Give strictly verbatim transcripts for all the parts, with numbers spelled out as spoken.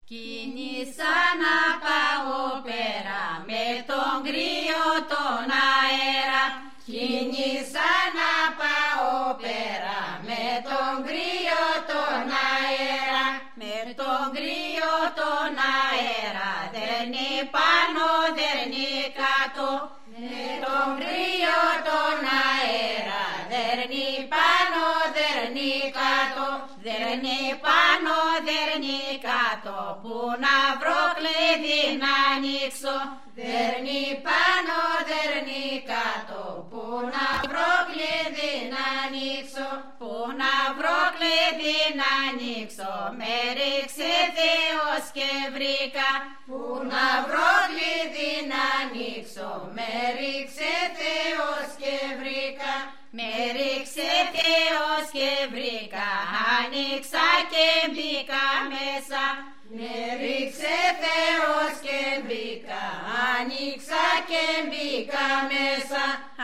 Κίνησα να πάω πέρα με τον κρύο τον αέρα. Κίνησα να πάω πέρα με τον κρύο τον αέρα. Με τον κρύο τον αέρα, δέρνει πάνω, δέρνει κάτω. Με τον κρύο τον αέρα, δέρνει πάνω, δέρνει κάτω. Δέρνει πάνω, δέρνει κάτω, που να βρω κλειδί να ανοίξω. Δέρνει πάνω, δέρνει κάτω, που να βρω κλειδί να ανοίξω. Που να βρω κλειδί να ανοίξω, με ρίξε Θεός και βρήκα. Που να βρω κλειδί να ανοίξω, με ρίξε Θεός και βρήκα. Με ρίξε Θεός και βρήκα, άνοιξα και μπήκα μέσα. Με ρίξε Θεός και μπήκα, άνοιξα και μπήκα μέσα.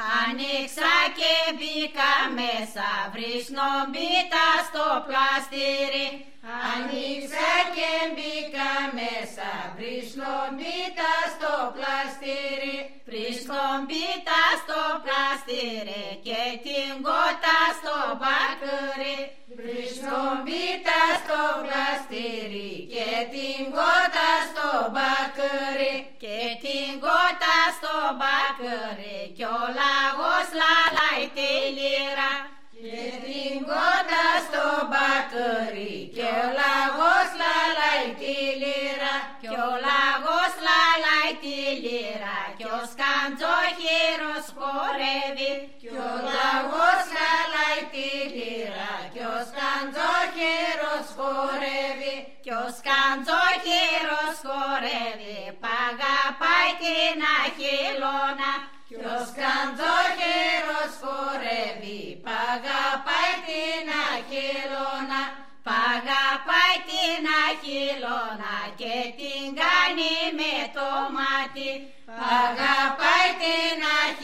Άνοιξα και μπήκα μέσα, βρισνομπίτα στο πλαστήρι. Άνοιξα και μπήκα μέσα, βρισνομπίτα στο πλαστήρι. Βρισνομπίτα στο πλαστήρι και την κότα στο μπακούρι. Βρισνομπίτα στο πλαστήρι και την κότα στο μπακούρι. Και την κότα στο μπακούρι κι ο λαγός λαλάει τη λύρα. Και την κότα στο μπακούρι και ο λαγός λαλάει τη λύρα. Και ο λαγός λαλάει τη λύρα κι ο σκαντζόχυρος χορεύει. Και ο λαγός λαλάει τη λύρα κι ο σκαντζόχυρος χορεύει. Κι ο σκαντζόχυρος χορεύει, παγαπάει την αχυλώνα. Κι ο σκαντζόχυρος χορεύει, παγαπάει την αχυλώνα. Παγαπάει την αχυλώνα και την κάνει με το μάτι. Παγαπάει την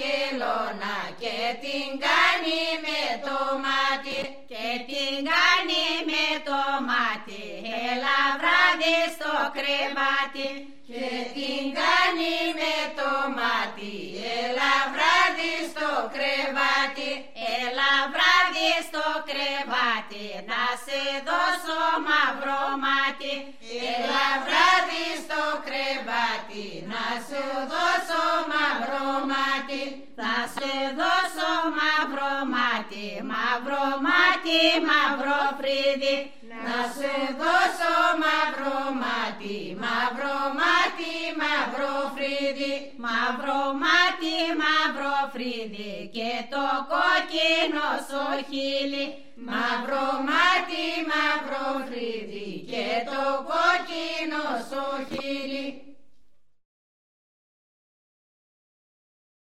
αχυλώνα και την κάνει με το μάτι. Και την κάνει με το μάτι, έλα βράδυ στο κρεβάτι. Και την κάνει με το μάτι, έλα βράδυ στο κρεβάτι. Έλα βράδυ στο κρεβάτι, να σε δώσω μαύρο μάτι. Έλα βράδυ στο κρεβάτι, να σου δώσω μαύρο μάτι. Θα σε δώσω μαύρο μάτι, μαύρο μάτι, μαύρο φρύδι. Να σε δώσω μαύρο μάτι, μαύρο μάτι, μαύρο φρύδι. Μαύρο μάτι, μαύρο φρύδι και το κόκκινο σου χείλη. Μαύρο μάτι, μαύρο φρύδι και το κόκκινο σου χείλη.